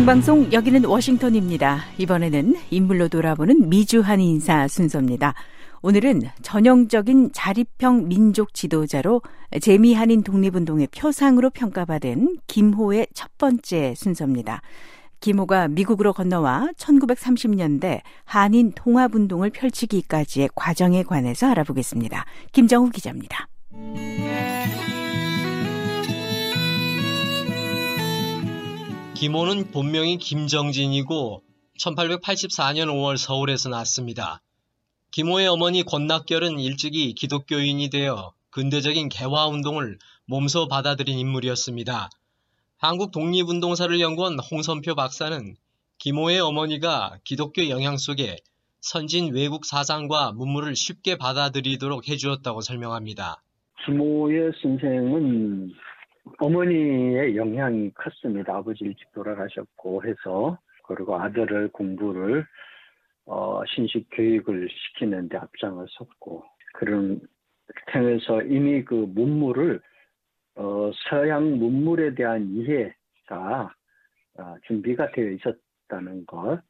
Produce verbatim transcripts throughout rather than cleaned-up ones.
생방송 여기는 워싱턴입니다. 이번에는 인물로 돌아보는 미주한 인사 순서입니다. 오늘은 전형적인 자립형 민족 지도자로 재미한인 독립운동의 표상으로 평가받은 김호의 첫 번째 순서입니다. 김호가 미국으로 건너와 천구백삼십 년대 한인 통합운동을 펼치기까지의 과정에 관해서 알아보겠습니다. 김정우 기자입니다. 김호는 본명이 김정진이고 천팔백팔십사 년 오월 서울에서 났습니다. 김호의 어머니 권낙결은 일찍이 기독교인이 되어 근대적인 개화운동을 몸소 받아들인 인물이었습니다. 한국 독립운동사를 연구한 홍선표 박사는 김호의 어머니가 기독교 영향 속에 선진 외국 사상과 문물을 쉽게 받아들이도록 해주었다고 설명합니다. 김호의 선생은 어머니의 영향이 컸습니다. 아버지 일찍 돌아가셨고 해서. 그리고 아들을 공부를 어, 신식 교육을 시키는 데 앞장을 섰고, 그런 통해서 이미 그 문물을 어, 서양 문물에 대한 이해가 어, 준비가 되어 있었다는 것.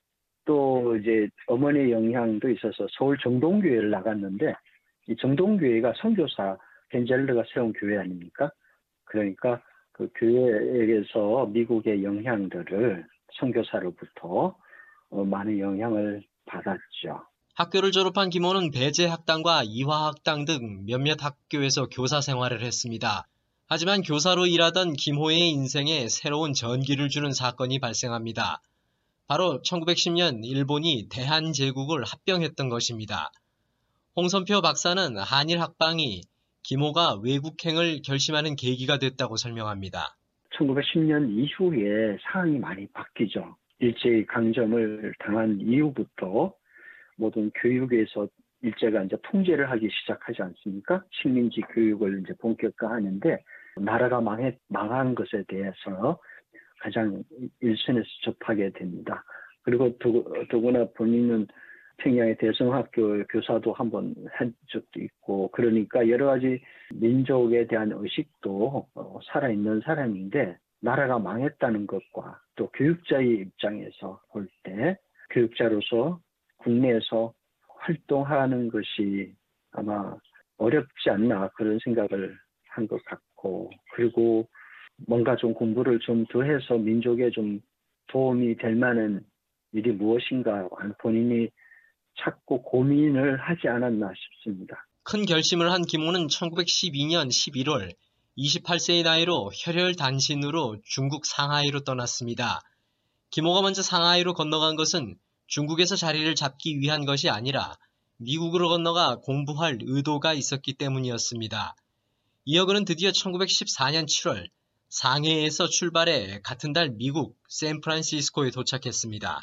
또 이제 어머니의 영향도 있어서 서울 정동교회를 나갔는데, 이 정동교회가 선교사 벤젤러가 세운 교회 아닙니까? 그러니까 그 교회에게서 미국의 영향들을 선교사로부터 어, 많은 영향을 받았죠. 학교를 졸업한 김호는 배재학당과 이화학당 등 몇몇 학교에서 교사 생활을 했습니다. 하지만 교사로 일하던 김호의 인생에 새로운 전기를 주는 사건이 발생합니다. 바로 천구백십 년 일본이 대한제국을 합병했던 것입니다. 홍선표 박사는 한일 합방이 김호가 외국행을 결심하는 계기가 됐다고 설명합니다. 천구백십 년 이후에 상황이 많이 바뀌죠. 일제강점을 당한 이후부터 모든 교육에서 일제가 이제 통제를 하기 시작하지 않습니까? 식민지 교육을 이제 본격화하는데, 나라가 망해, 망한 것에 대해서 가장 일선에서 접하게 됩니다. 그리고 두, 더구나 본인은 평양의 대성학교 교사도 한번 한 적도 있고, 그러니까 여러 가지 민족에 대한 의식도 어, 살아있는 사람인데, 나라가 망했다는 것과 또 교육자의 입장에서 볼 때 교육자로서 국내에서 활동하는 것이 아마 어렵지 않나, 그런 생각을 한 것 같고, 그리고 뭔가 좀 공부를 좀 더 해서 민족에 좀 도움이 될 만한 일이 무엇인가 본인이 찾고 고민을 하지 않았나 싶습니다. 큰 결심을 한 김호는 천구백십이 년 십일월 이십팔 세의 나이로 혈혈단신으로 중국 상하이로 떠났습니다. 김호가 먼저 상하이로 건너간 것은 중국에서 자리를 잡기 위한 것이 아니라 미국으로 건너가 공부할 의도가 있었기 때문이었습니다. 이어 그는 드디어 천구백십사 년 칠월 상해에서 출발해 같은 달 미국 샌프란시스코에 도착했습니다.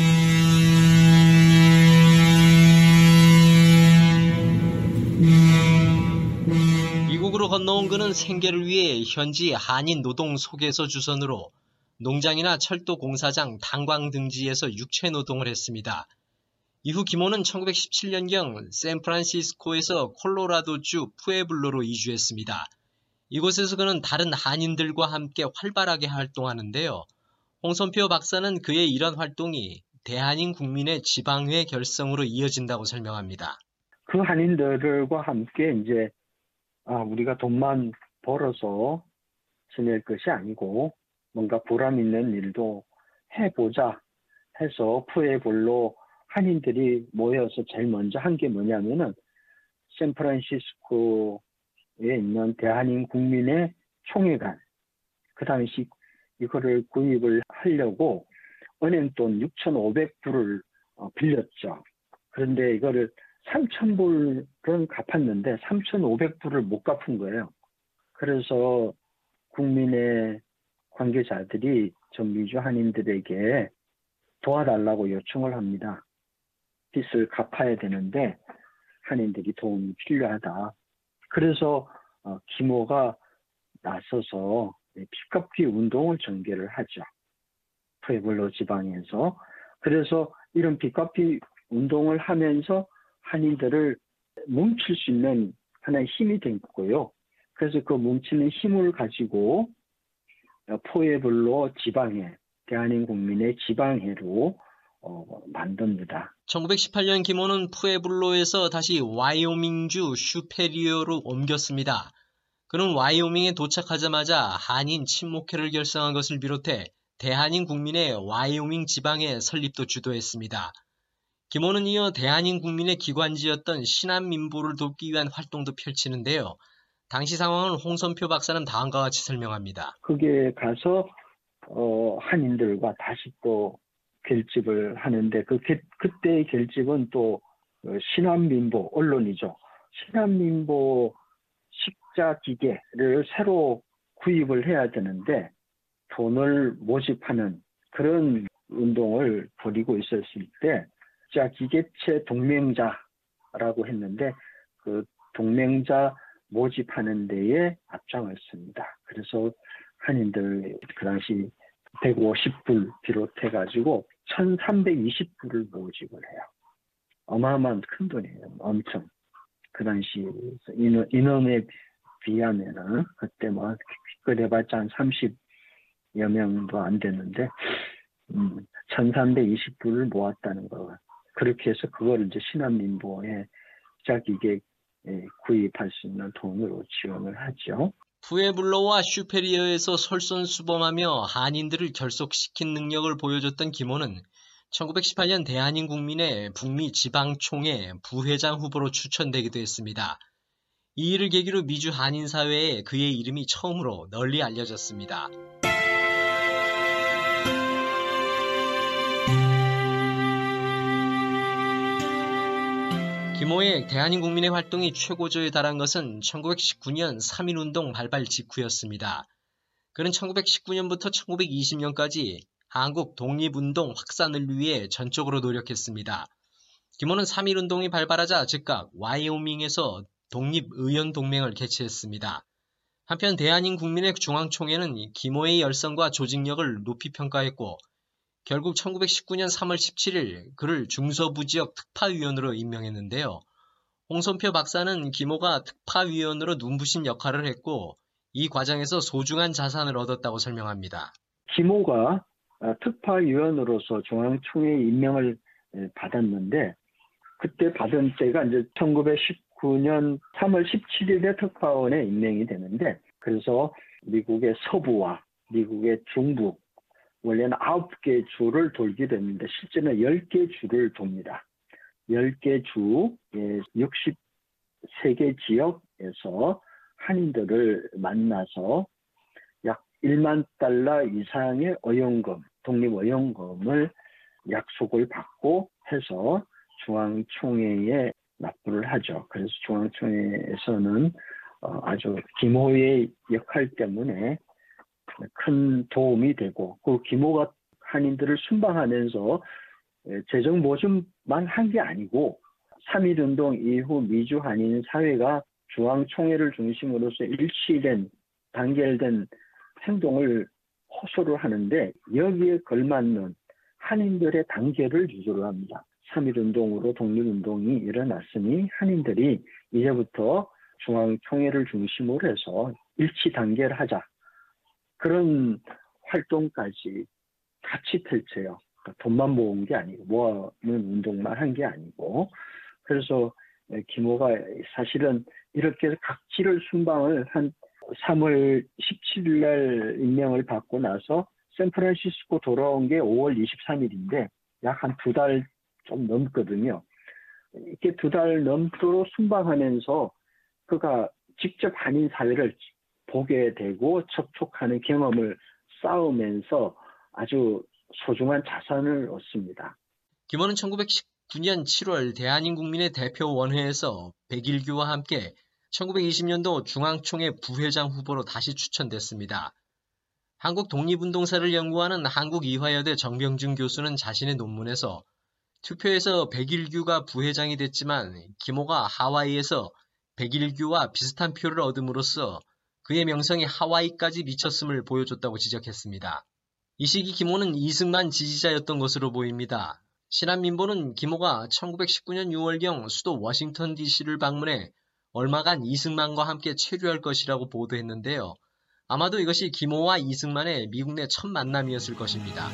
미국으로 건너온 그는 생계를 위해 현지 한인 노동 소개서 주선으로 농장이나 철도 공사장, 탄광 등지에서 육체 노동을 했습니다. 이후 김호는 천구백십칠 년경 샌프란시스코에서 콜로라도주 푸에블로로 이주했습니다. 이곳에서 그는 다른 한인들과 함께 활발하게 활동하는데요. 홍선표 박사는 그의 이런 활동이 대한인 국민의 지방회 결성으로 이어진다고 설명합니다. 그 한인들과 함께 이제 아, 우리가 돈만 벌어서 지낼 것이 아니고 뭔가 보람 있는 일도 해보자 해서 푸에블로 한인들이 모여서 제일 먼저 한 게 뭐냐면은 샌프란시스코에 있는 대한인 국민의 총회관, 그 당시 이거를 구입을 하려고 은행돈 육천오백 불을 빌렸죠. 그런데 이거를 삼천 불은 갚았는데 삼천오백 불을 못 갚은 거예요. 그래서 국민의 관계자들이 전 미주 한인들에게 도와달라고 요청을 합니다. 빚을 갚아야 되는데 한인들이 도움이 필요하다. 그래서 어, 김호가 나서서 빚갚기 운동을 전개를 하죠. 푸에블로 지방에서. 그래서 이런 빚갚기 운동을 하면서 한인들을 뭉칠 수 있는 하나의 힘이 됐고요. 그래서 그 뭉치는 힘을 가지고 푸에블로 지방에 대한민국민의 지방해로 어, 만듭니다. 천구백십팔 년 김호는 푸에블로에서 다시 와이오밍주 슈페리어로 옮겼습니다. 그는 와이오밍에 도착하자마자 한인 친목회를 결성한 것을 비롯해 대한인 국민의 와이오밍 지방의 설립도 주도했습니다. 김호는 이어 대한인 국민의 기관지였던 신안민보를 돕기 위한 활동도 펼치는데요. 당시 상황을 홍선표 박사는 다음과 같이 설명합니다. 거기에 가서 어, 한인들과 다시 또 결집을 하는데 그 그때의 결집은 또 신안민보 언론이죠. 신안민보 식자 기계를 새로 구입을 해야 되는데 돈을 모집하는 그런 운동을 벌이고 있었을 때 식자 기계체 동맹자라고 했는데 그 동맹자 모집하는 데에 앞장을 씁니다. 그래서 한인들 그 당시 백오십 불 비롯해가지고 천삼백이십 불을 모집을 해요. 어마어마한 큰 돈이에요. 엄청. 그 당시 인원, 인원에 비하면은 그때 뭐 그래봤자 한 삼십여 명도 안 됐는데 음, 천삼백이십 불을 모았다는 거. 그렇게 해서 그걸 이제 신안민보에 자기게 구입할 수 있는 돈으로 지원을 하죠. 푸에블로와 슈페리어에서 솔선수범하며 한인들을 결속시킨 능력을 보여줬던 김호는 천구백십팔 년 대한인 국민의 북미 지방총회 부회장 후보로 추천되기도 했습니다. 이 일을 계기로 미주 한인사회에 그의 이름이 처음으로 널리 알려졌습니다. 김호의 대한인 국민의 활동이 최고조에 달한 것은 천구백십구 년 삼 일 운동 발발 직후였습니다. 그는 천구백십구 년부터 천구백이십 년까지 한국 독립운동 확산을 위해 전적으로 노력했습니다. 김호는 삼 일 운동이 발발하자 즉각 와이오밍에서 독립의원동맹을 개최했습니다. 한편 대한인 국민의 중앙총회는 김호의 열성과 조직력을 높이 평가했고 결국 천구백십구 년 삼월 십칠일 그를 중서부지역 특파위원으로 임명했는데요. 홍선표 박사는 김호가 특파위원으로 눈부신 역할을 했고 이 과정에서 소중한 자산을 얻었다고 설명합니다. 김호가 특파위원으로서 중앙총회 임명을 받았는데 그때 받은 때가 이제 천구백십구 년 삼월 십칠일에 특파원에 임명이 되는데 그래서 미국의 서부와 미국의 중부 원래는 아홉 개 주를 돌게 됐는데 실제는 열 개 주를 돕니다. 열 개 주, 육십세 개 지역에서 한인들을 만나서 약 일만 달러 이상의 어용금, 독립어용금을 약속을 받고 해서 중앙총회에 납부를 하죠. 그래서 중앙총회에서는 아주 김호의 역할 때문에 큰 도움이 되고 그 김호가 한인들을 순방하면서 재정 모집만 한 게 아니고 삼 일 운동 이후 미주 한인 사회가 중앙총회를 중심으로서 일치된 단결된 행동을 호소를 하는데 여기에 걸맞는 한인들의 단결을 유도를 합니다. 삼 일 운동으로 독립운동이 일어났으니 한인들이 이제부터 중앙총회를 중심으로 해서 일치 단결하자. 그런 활동까지 같이 펼쳐요. 돈만 모은 게 아니고 모아는 운동만 한 게 아니고 그래서 김호가 사실은 이렇게 각지를 순방을 한 삼월 십칠일 날 임명을 받고 나서 샌프란시스코 돌아온 게 오월 이십삼일인데 약 한 두 달 좀 넘거든요. 이렇게 두 달 넘도록 순방하면서 그가 직접 한인 사회를 보게 되고 접촉하는 경험을 쌓으면서 아주 소중한 자산을 얻습니다. 김호는 천구백십구 년 칠월 대한인 국민의 대표 원회에서 백일규와 함께 천구백이십 년도 중앙총회 부회장 후보로 다시 추천됐습니다. 한국 독립운동사를 연구하는 한국이화여대 정병준 교수는 자신의 논문에서 투표에서 백일규가 부회장이 됐지만 김호가 하와이에서 백일규와 비슷한 표를 얻음으로써 그의 명성이 하와이까지 미쳤음을 보여줬다고 지적했습니다. 이 시기 김호는 이승만 지지자였던 것으로 보입니다. 신한민보는 김호가 천구백십구 년 유월경 수도 워싱턴 디씨를 방문해 얼마간 이승만과 함께 체류할 것이라고 보도했는데요. 아마도 이것이 김호와 이승만의 미국 내 첫 만남이었을 것입니다.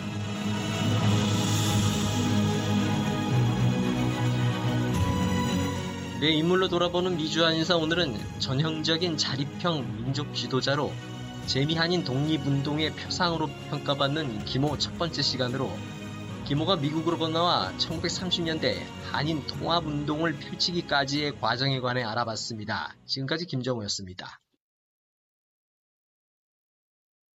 내 인물로 돌아보는 미주한 인사, 오늘은 전형적인 자립형 민족 지도자로 재미한인 독립운동의 표상으로 평가받는 김호 첫 번째 시간으로 김호가 미국으로 건너와 천구백삼십 년대 한인 통합운동을 펼치기까지의 과정에 관해 알아봤습니다. 지금까지 김정우였습니다.